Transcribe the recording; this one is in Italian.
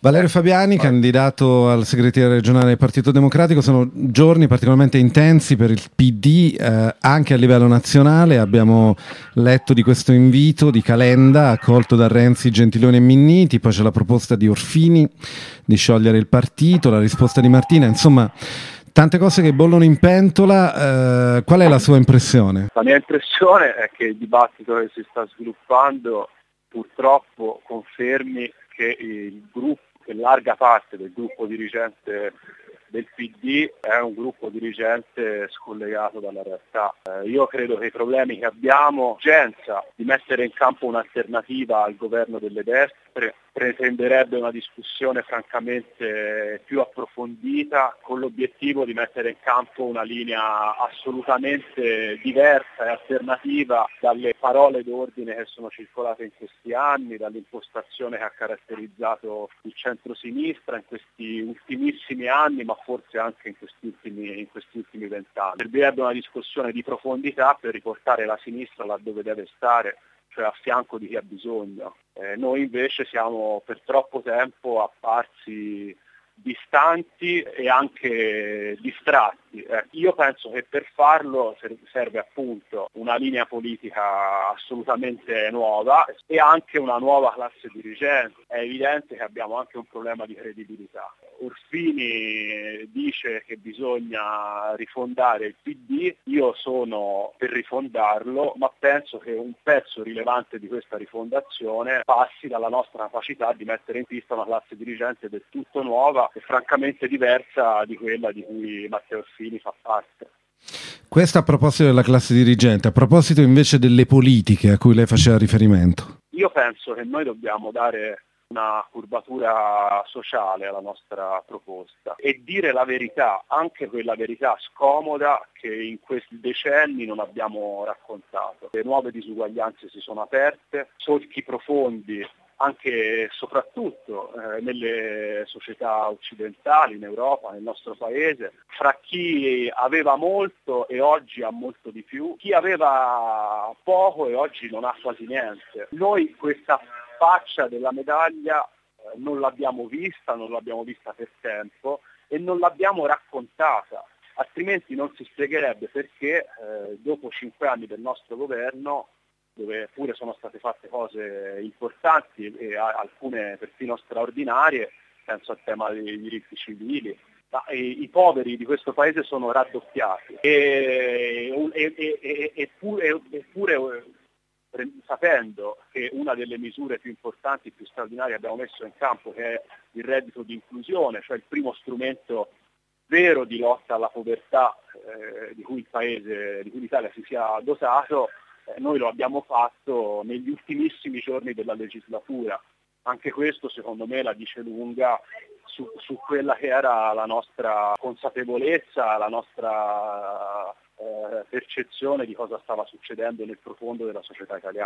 Valerio Fabiani, candidato al segretario regionale del Partito Democratico. Sono giorni particolarmente intensi per il PD, anche a livello nazionale. Abbiamo letto di questo invito di Calenda accolto da Renzi, Gentiloni e Minniti, poi c'è la proposta di Orfini di sciogliere il partito, la risposta di Martina, insomma tante cose che bollono in pentola. Qual è la sua impressione? La mia impressione è che il dibattito che si sta sviluppando purtroppo confermi che che larga parte del gruppo dirigente del PD è un gruppo dirigente scollegato dalla realtà. Io credo che i problemi che abbiamo, l'urgenza di mettere in campo un'alternativa al governo delle destre, pretenderebbe una discussione francamente più approfondita con l'obiettivo di mettere in campo una linea assolutamente diversa e alternativa dalle parole d'ordine che sono circolate in questi anni, dall'impostazione che ha caratterizzato il centro-sinistra in questi ultimissimi anni, ma forse anche in questi ultimi 20 anni. Servirebbe una discussione di profondità per riportare la sinistra laddove deve stare, cioè a fianco di chi ha bisogno. Noi invece siamo per troppo tempo apparsi distanti e anche distratti. Io penso che per farlo serve appunto una linea politica assolutamente nuova e anche una nuova classe dirigente. È evidente che abbiamo anche un problema di credibilità. Orfini dice che bisogna rifondare il PD, io sono per rifondarlo, ma penso che un pezzo rilevante di questa rifondazione passi dalla nostra capacità di mettere in pista una classe dirigente del tutto nuova e francamente diversa di quella di cui Matteo Orfini fa parte. Questo a proposito della classe dirigente, a proposito invece delle politiche a cui lei faceva riferimento. Io penso che noi dobbiamo dare una curvatura sociale alla nostra proposta e dire la verità, anche quella verità scomoda che in questi decenni non abbiamo raccontato. Le nuove disuguaglianze si sono aperte, solchi profondi anche e soprattutto nelle società occidentali, in Europa, nel nostro paese, fra chi aveva molto e oggi ha molto di più, chi aveva poco e oggi non ha quasi niente. Noi questa faccia della medaglia non l'abbiamo vista per tempo e non l'abbiamo raccontata, altrimenti non si spiegherebbe perché dopo 5 anni del nostro governo, dove pure sono state fatte cose importanti e alcune persino straordinarie, penso al tema dei diritti civili, ma i poveri di questo paese sono raddoppiati eppure sapendo che una delle misure più importanti e più straordinarie che abbiamo messo in campo, che è il reddito di inclusione, cioè il primo strumento vero di lotta alla povertà di cui l'Italia si sia dotato, noi lo abbiamo fatto negli ultimissimi giorni della legislatura. Anche questo secondo me la dice lunga su quella che era la nostra consapevolezza, la nostra percezione di cosa stava succedendo nel profondo della società italiana.